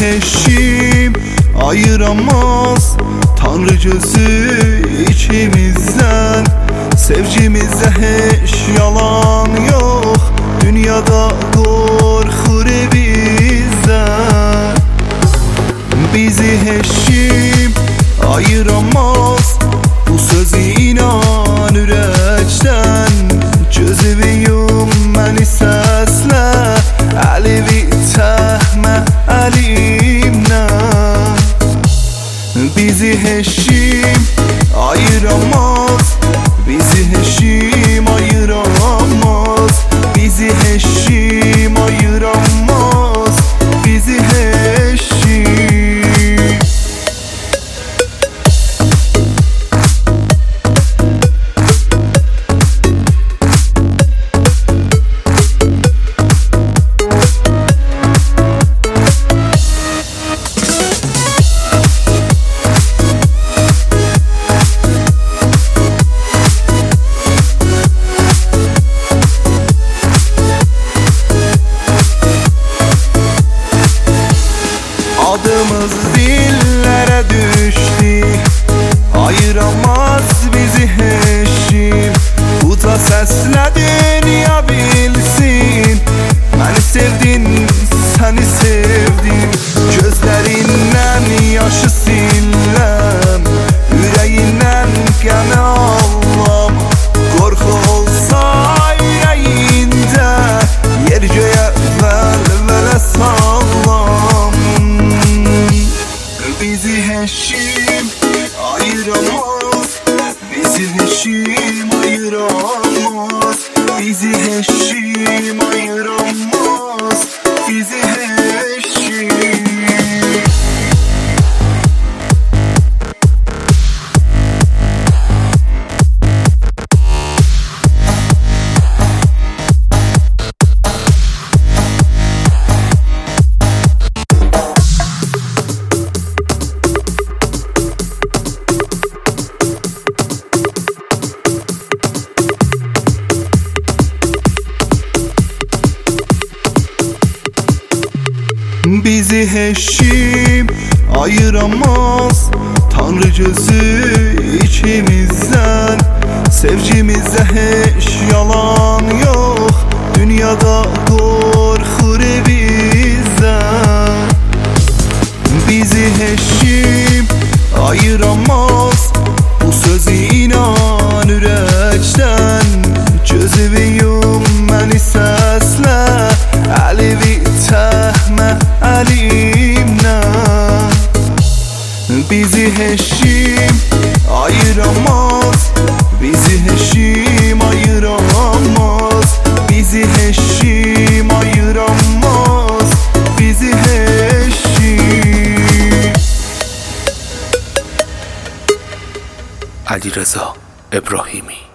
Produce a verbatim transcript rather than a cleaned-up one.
heşim ayıramaz. Tanrı gözü içimizden, sevgimizde hiç yalan yok. Dünyada korkur bizden. Bizi heşim ayıramaz. Bu sözü inan yürekten. Gözümü yum beni sesle, elimi tehme elimden. Bizi heşim ayıramaz. Bizi heşim ayıramaz. Bizi heşim ayıramaz. Bizi heşim. Adımız dillere düştü, ayıramaz bizi heşim. Bu da sesle dünya bilsin, beni sevdin, seni sevdim. Gözlerinden yaşı sillem, yüreğinden gene ağlam. Korku olsa yüreğinde, yer göğe velvele sallam. Bizi heşim ayıramaz. Bizi heşim ayıramaz. Bizi heşim ayıramaz. Bizi heşim. Bizi heşim ayıramaz. Tanrı gözü içimizden, sevgimizde hiç yalan yok. Dünyada korkur bizden. Bizi heşim ayıramaz. Bu sözü inan yürekten. Gözümü yum beni sesle, elimi tehme elimden. Bizi heşim ayıramaz. Bizi heşim ayıramaz. Bizi heşim ayıramaz. Bizi heşim. علیرضا ابراهیمی